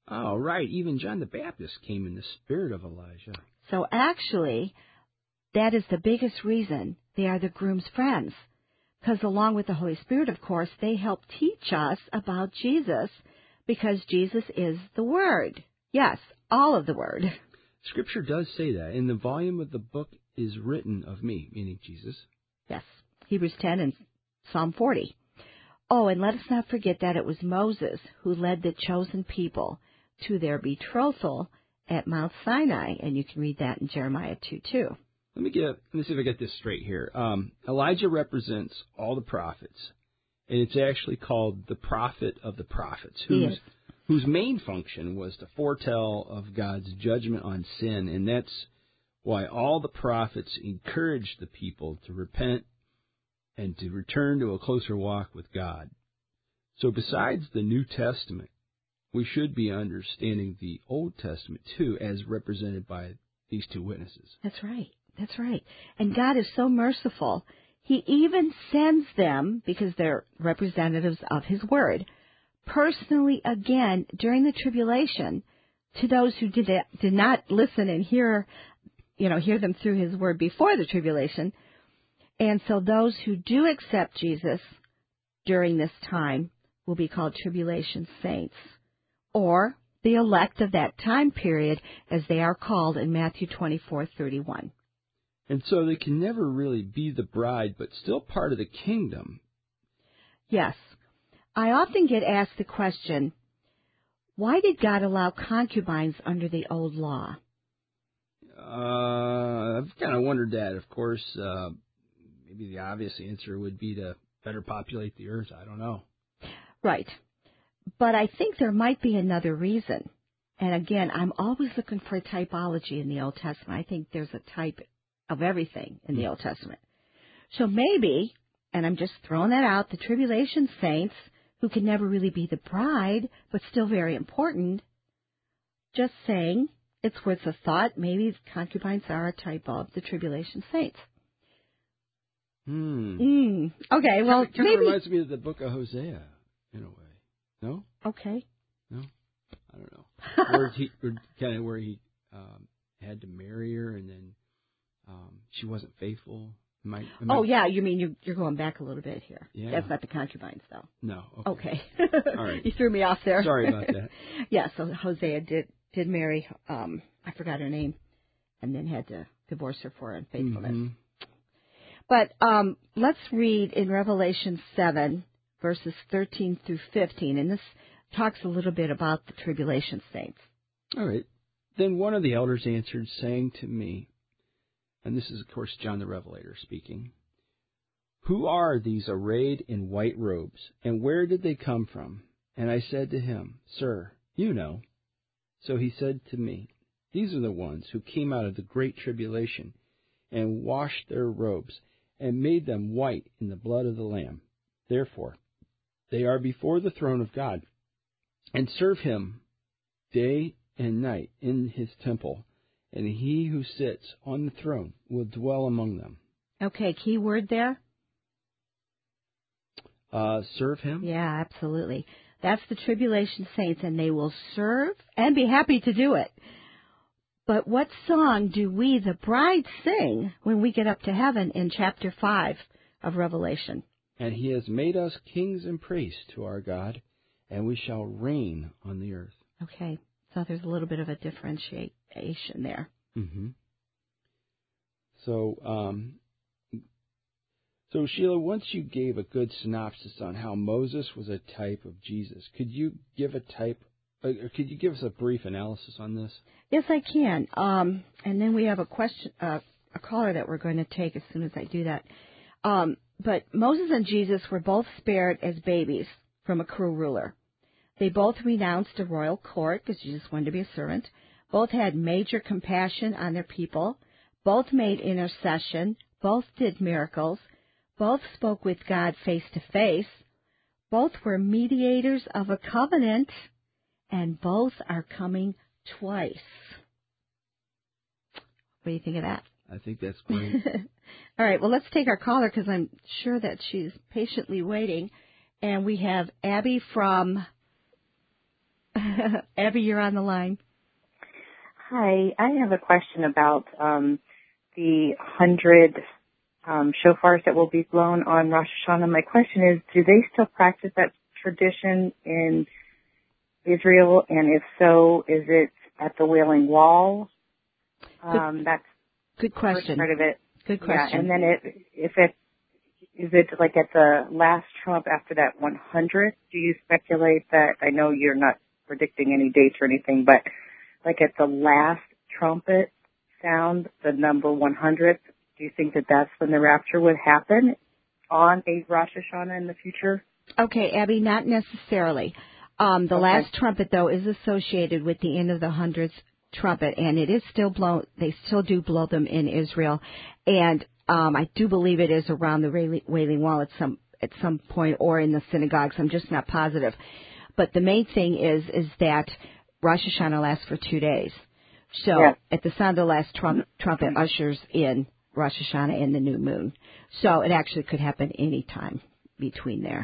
Speaker 2: Oh, right. Even John the Baptist came in the spirit of Elijah.
Speaker 1: So actually, that is the biggest reason they are the groom's friends. Because along with the Holy Spirit, of course, they help teach us about Jesus, because Jesus is the Word. Yes, all of the Word.
Speaker 2: Scripture does say that. In the volume of the book is written of me, meaning Jesus.
Speaker 1: Yes, Hebrews 10 and Psalm 40. Oh, and let us not forget that it was Moses who led the chosen people to their betrothal at Mount Sinai, and you can read that in Jeremiah 2:2.
Speaker 2: Let me see if I get this straight here. Elijah represents all the prophets, and it's actually called the prophet of the prophets, whose main function was to foretell of God's judgment on sin, and that's why all the prophets encouraged the people to repent and to return to a closer walk with God. So besides the New Testament, we should be understanding the Old Testament, too, as represented by these two witnesses.
Speaker 1: That's right. That's right. And God is so merciful. He even sends them, because they're representatives of His Word, personally again during the tribulation to those who did not listen and hear them through His Word before the tribulation. And so those who do accept Jesus during this time will be called tribulation saints, or the elect of that time period, as they are called in Matthew 24:31.
Speaker 2: And so they can never really be the bride, but still part of the kingdom.
Speaker 1: Yes. I often get asked the question, why did God allow concubines under the old law?
Speaker 2: I've kind of wondered that. Of course, maybe the obvious answer would be to better populate the earth. I don't know.
Speaker 1: Right. But I think there might be another reason. And again, I'm always looking for a typology in the Old Testament. I think there's a type of everything in the Old Testament. So maybe, and I'm just throwing that out, the tribulation saints, who can never really be the bride, but still very important, just saying, it's worth a thought, maybe concubines are a type of the tribulation saints. Okay, well,
Speaker 2: kind of reminds me of the book of Hosea, in a way. No?
Speaker 1: Okay.
Speaker 2: No? I don't know. where he had to marry her, and then she wasn't faithful.
Speaker 1: Yeah, you mean you're going back a little bit here.
Speaker 2: Yeah.
Speaker 1: That's not the concubines, though.
Speaker 2: No.
Speaker 1: Okay.
Speaker 2: All right.
Speaker 1: You threw me off there.
Speaker 2: Sorry about that.
Speaker 1: Yeah, so Hosea did marry, I forgot her name, and then had to divorce her for unfaithfulness.
Speaker 2: Mm-hmm.
Speaker 1: But let's read in Revelation 7, verses 13 through 15, and this talks a little bit about the tribulation saints.
Speaker 2: All right. Then one of the elders answered, saying to me, and this is, of course, John the Revelator speaking, "Who are these arrayed in white robes, and where did they come from?" And I said to him, "Sir, you know." So he said to me, "These are the ones who came out of the great tribulation and washed their robes and made them white in the blood of the Lamb. Therefore, they are before the throne of God and serve Him day and night in His temple, and He who sits on the throne will dwell among them."
Speaker 1: Okay, key word there?
Speaker 2: Serve Him?
Speaker 1: Yeah, absolutely. That's the tribulation saints, and they will serve and be happy to do it. But what song do we, the bride, sing when we get up to heaven in chapter 5 of Revelation?
Speaker 2: "And He has made us kings and priests to our God, and we shall reign on the earth."
Speaker 1: Okay, so there's a little bit of a differentiation there.
Speaker 2: Mm-hmm. So Sheila, once you gave a good synopsis on how Moses was a type of Jesus, could you give us a brief analysis on this?
Speaker 1: Yes, I can. And then we have a caller that we're going to take as soon as I do that. But Moses and Jesus were both spared as babies from a cruel ruler. They both renounced a royal court because Jesus wanted to be a servant. Both had major compassion on their people. Both made intercession. Both did miracles. Both spoke with God face to face. Both were mediators of a covenant. And both are coming twice. What do you think of that?
Speaker 2: I think that's great.
Speaker 1: All right, well, let's take our caller because I'm sure that she's patiently waiting. And we have Abby from Abby, you're on the line.
Speaker 4: Hi, I have a question about the 100 shofars that will be blown on Rosh Hashanah. My question is, do they still practice that tradition in Israel? And if so, is it at the Wailing Wall? That's
Speaker 1: good question.
Speaker 4: Part of it.
Speaker 1: Good question.
Speaker 4: Yeah, and then is it like at the last trump after that 100? Do you speculate that? I know you're not predicting any dates or anything, but like at the last trumpet sound, the number 100, do you think that that's when the rapture would happen on a Rosh Hashanah in the future?
Speaker 1: Okay, Abby, not necessarily. The last trumpet, though, is associated with the end of the 100th trumpet, and it is still blown. They still do blow them in Israel, and I do believe it is around the Wailing Wall at some point, or in the synagogues. I'm just not positive. But the main thing is that Rosh Hashanah lasts for 2 days. So at the sound of the last trumpet ushers in Rosh Hashanah and the new moon. So it actually could happen any time between there.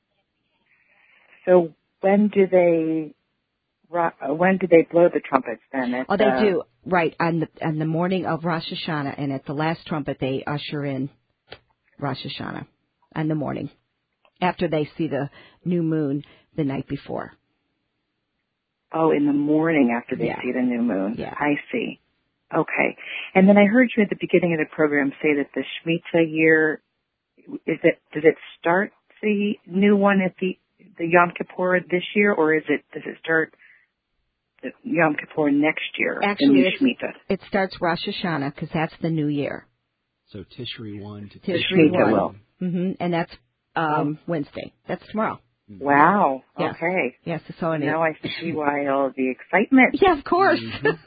Speaker 4: So when do they blow the trumpets then?
Speaker 1: They do, right, on the morning of Rosh Hashanah, and at the last trumpet they usher in Rosh Hashanah on the morning, after they see the new moon the night before.
Speaker 4: Oh, in the morning after they see the new moon.
Speaker 1: Yeah.
Speaker 4: I see. Okay. And then I heard you at the beginning of the program say that the Shemitah year, does it start the new one at the Yom Kippur this year, or does it start the Yom Kippur next year?
Speaker 1: Actually,
Speaker 4: Shemitah?
Speaker 1: It starts Rosh Hashanah because that's the new year.
Speaker 2: So Tishri 1 to
Speaker 1: Tishri 1.
Speaker 4: Will.
Speaker 1: Mm-hmm. And that's Wednesday. That's tomorrow.
Speaker 4: Wow.
Speaker 1: Yeah.
Speaker 4: Okay.
Speaker 1: Yes. So
Speaker 4: now I see why all the excitement.
Speaker 1: Yeah, of course.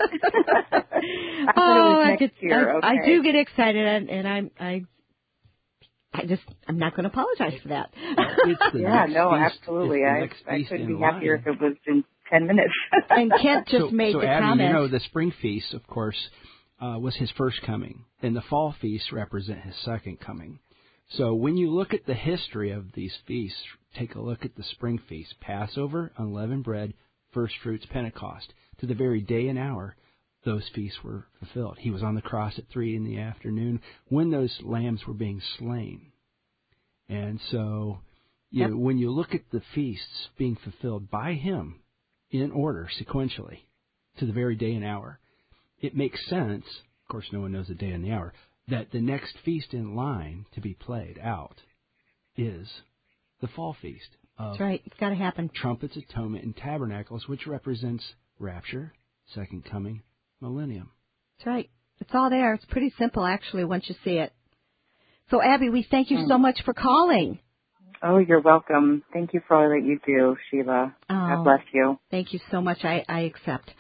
Speaker 4: I thought it was next year. Okay.
Speaker 1: I do get excited, and I'm not going to apologize for that.
Speaker 4: Absolutely. I couldn't be happier if it was in 10 minutes.
Speaker 1: And Kent just made the
Speaker 2: Abby,
Speaker 1: comment.
Speaker 2: the spring feast, of course, was his first coming, and the fall feasts represent his second coming. So when you look at the history of these feasts, take a look at the spring feast, Passover, unleavened bread, first fruits, Pentecost. To the very day and hour, those feasts were fulfilled. He was on the cross at 3 p.m. when those lambs were being slain. And so when you look at the feasts being fulfilled by him in order, sequentially, to the very day and hour, it makes sense, of course no one knows the day and the hour, that the next feast in line to be played out is the fall feast of
Speaker 1: That's right. It's got to happen.
Speaker 2: Trumpets, Atonement, and Tabernacles, which represents rapture, second coming, millennium.
Speaker 1: That's right. It's all there. It's pretty simple, actually, once you see it. So, Abby, we thank you so much for calling.
Speaker 4: Oh, you're welcome. Thank you for all that you do, Sheila. God bless you.
Speaker 1: Thank you so much. I accept.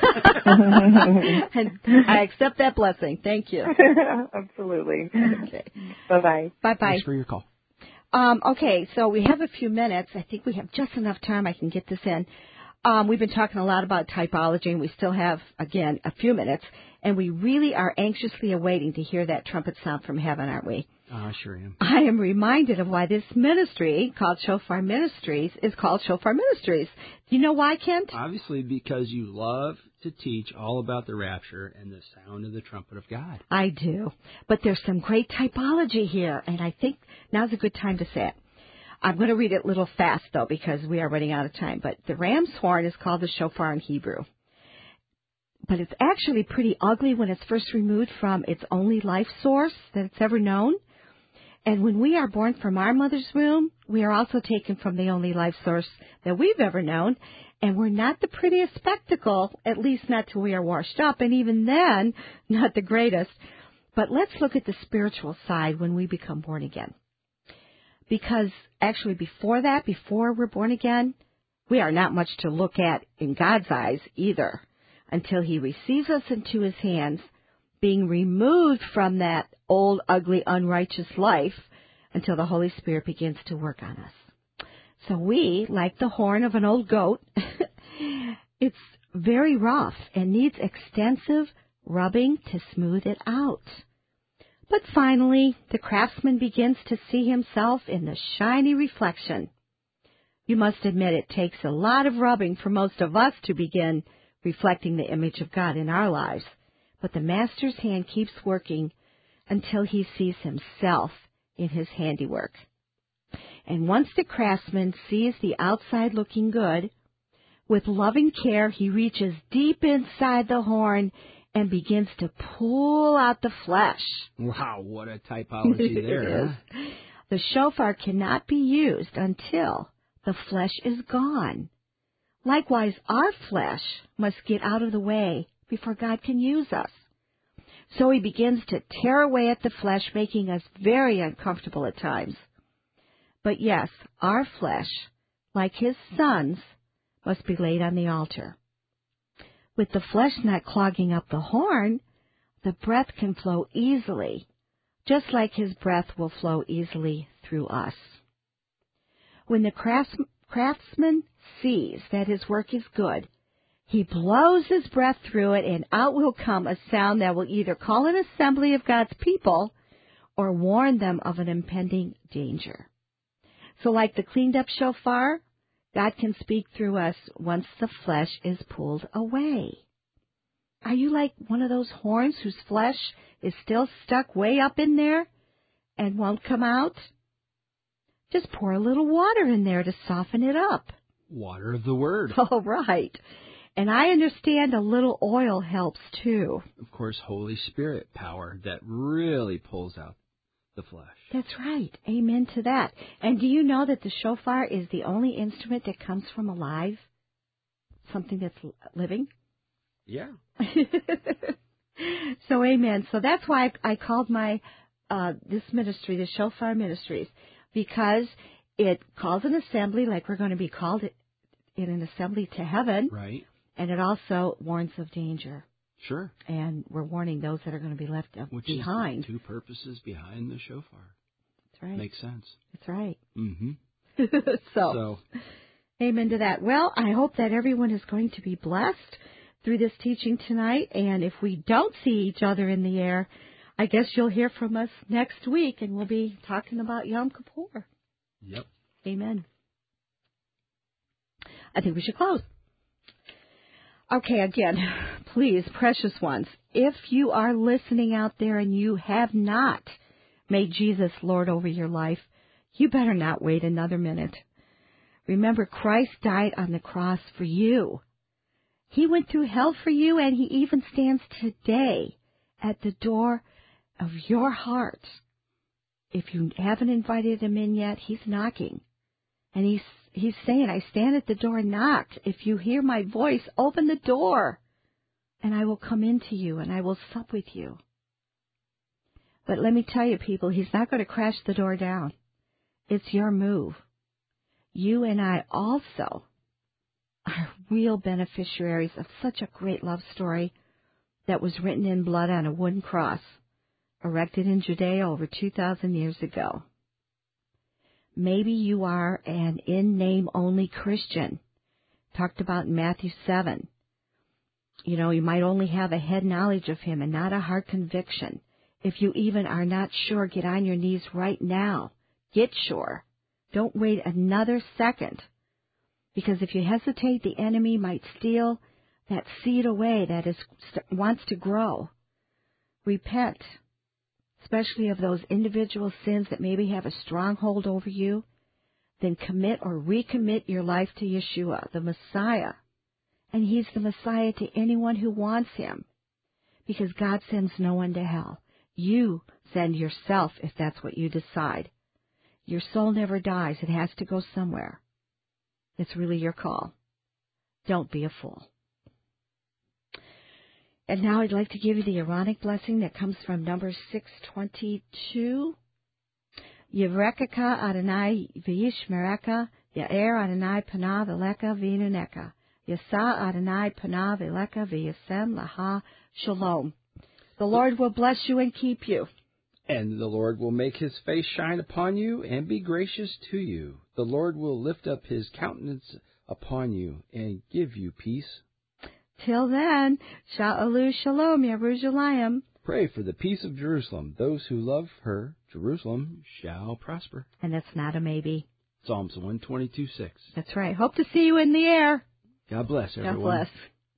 Speaker 1: And I accept that blessing. Thank you.
Speaker 4: Absolutely.
Speaker 1: Okay.
Speaker 4: Bye-bye.
Speaker 1: Bye-bye.
Speaker 2: Thanks for your call.
Speaker 1: Okay, so we have a few minutes. I think we have just enough time I can get this in. We've been talking a lot about typology, and we still have, again, a few minutes. And we really are anxiously awaiting to hear that trumpet sound from heaven, aren't we?
Speaker 2: I sure am.
Speaker 1: I am reminded of why this ministry, called Shofar Ministries, is called Shofar Ministries. Do you know why, Kent?
Speaker 2: Obviously, because you love to teach all about the rapture and the sound of the trumpet of God.
Speaker 1: I do. But there's some great typology here, and I think now's a good time to say it. I'm going to read it a little fast, though, because we are running out of time. But the ram's horn is called the shofar in Hebrew. But it's actually pretty ugly when it's first removed from its only life source that it's ever known. And when we are born from our mother's womb, we are also taken from the only life source that we've ever known. And we're not the prettiest spectacle, at least not till we are washed up, and even then, not the greatest. But let's look at the spiritual side when we become born again. Because actually before that, before we're born again, we are not much to look at in God's eyes either, until he receives us into his hands, being removed from that old, ugly, unrighteous life until the Holy Spirit begins to work on us. So we, like the horn of an old goat, it's very rough and needs extensive rubbing to smooth it out. But finally, the craftsman begins to see himself in the shiny reflection. You must admit it takes a lot of rubbing for most of us to begin reflecting the image of God in our lives. But the Master's hand keeps working until he sees himself in his handiwork. And once the craftsman sees the outside looking good, with loving care he reaches deep inside the horn and begins to pull out the flesh.
Speaker 2: Wow, what a typology there, huh?
Speaker 1: The shofar cannot be used until the flesh is gone. Likewise, our flesh must get out of the way before God can use us. So he begins to tear away at the flesh, making us very uncomfortable at times. But yes, our flesh, like his Son's, must be laid on the altar. With the flesh not clogging up the horn, the breath can flow easily, just like his breath will flow easily through us. When the craftsman sees that his work is good, he blows his breath through it, and out will come a sound that will either call an assembly of God's people or warn them of an impending danger. So like the cleaned up shofar, God can speak through us once the flesh is pulled away. Are you like one of those horns whose flesh is still stuck way up in there and won't come out? Just pour a little water in there to soften it up.
Speaker 2: Water of the Word.
Speaker 1: All right. And I understand a little oil helps too.
Speaker 2: Of course, Holy Spirit power that really pulls out the flesh.
Speaker 1: That's right. Amen to that. And do you know that the shofar is the only instrument that comes from alive? Something that's living?
Speaker 2: Yeah.
Speaker 1: So amen. So that's why I called my this ministry the Shofar Ministries, because it calls an assembly like we're going to be called in an assembly to heaven.
Speaker 2: Right.
Speaker 1: And it also warns of danger.
Speaker 2: Sure.
Speaker 1: And we're warning those that are going to be left behind.
Speaker 2: Which is the two purposes behind the shofar.
Speaker 1: That's right.
Speaker 2: Makes sense.
Speaker 1: That's right.
Speaker 2: Mm-hmm.
Speaker 1: So, amen to that. Well, I hope that everyone is going to be blessed through this teaching tonight. And if we don't see each other in the air, I guess you'll hear from us next week, and we'll be talking about Yom Kippur.
Speaker 2: Yep.
Speaker 1: Amen. I think we should close. Okay, again, please, precious ones, if you are listening out there and you have not made Jesus Lord over your life, you better not wait another minute. Remember, Christ died on the cross for you. He went through hell for you, and he even stands today at the door of your heart. If you haven't invited him in yet, he's knocking. And he's saying, I stand at the door and knock. If you hear my voice, open the door, and I will come into you, and I will sup with you. But let me tell you, people, he's not going to crash the door down. It's your move. You and I also are real beneficiaries of such a great love story that was written in blood on a wooden cross, erected in Judea over 2,000 years ago. Maybe you are an in-name-only Christian, talked about in Matthew 7. You know, you might only have a head knowledge of him and not a heart conviction. If you even are not sure, get on your knees right now. Get sure. Don't wait another second. Because if you hesitate, the enemy might steal that seed away that wants to grow. Repent, especially of those individual sins that maybe have a stronghold over you. Then commit or recommit your life to Yeshua, the Messiah. And he's the Messiah to anyone who wants him. Because God sends no one to hell. You send yourself if that's what you decide. Your soul never dies. It has to go somewhere. It's really your call. Don't be a fool. And now I'd like to give you the Aaronic blessing that comes from Numbers 6:22. Yivrekaka Adonai v'yishmereka, Ya'er Adonai panav eleka v'yinuneka, Yasa Adonai panav eleka v'yasem laha shalom. The Lord will bless you and keep you.
Speaker 2: And the Lord will make his face shine upon you and be gracious to you. The Lord will lift up his countenance upon you and give you peace.
Speaker 1: Till then, Sha'alu Shalom, Yerushalayim.
Speaker 2: Pray for the peace of Jerusalem. Those who love her, Jerusalem, shall prosper.
Speaker 1: And that's not a maybe.
Speaker 2: Psalms 122:6.
Speaker 1: That's right. Hope to see you in the air.
Speaker 2: God bless, everyone.
Speaker 1: God bless.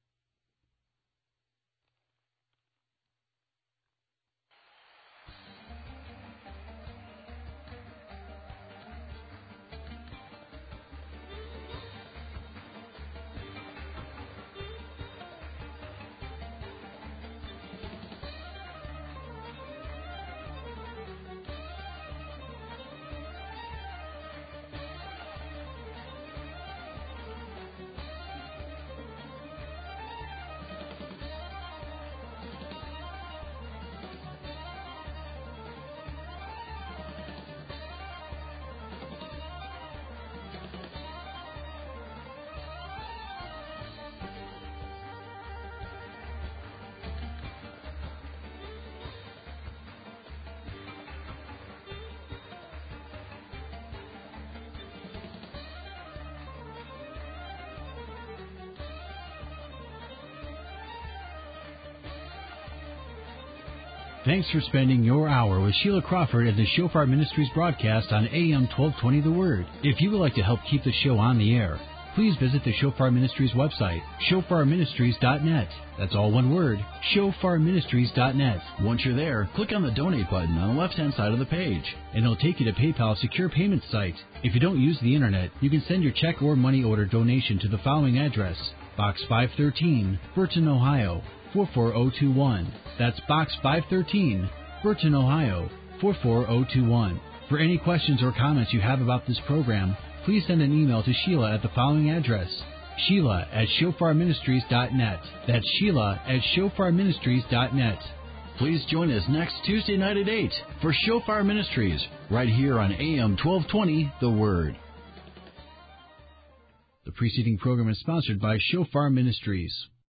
Speaker 5: Thanks for spending your hour with Sheila Crawford and the Shofar Ministries broadcast on AM 1220 The Word. If you would like to help keep the show on the air, please visit the Shofar Ministries website, shofarministries.net. That's all one word, shofarministries.net. Once you're there, click on the donate button on the left-hand side of the page, and it'll take you to PayPal's secure payment site. If you don't use the internet, you can send your check or money order donation to the following address: Box 513, Burton, Ohio 44021. That's Box 513, Burton, Ohio 44021. For any questions or comments you have about this program, please send an email to Sheila at the following address: Sheila@shofarministries.net. That's Sheila@shofarministries.net. Please join us next Tuesday night at 8 for Shofar Ministries, right here on AM 1220 The Word. The preceding program is sponsored by Shofar Ministries.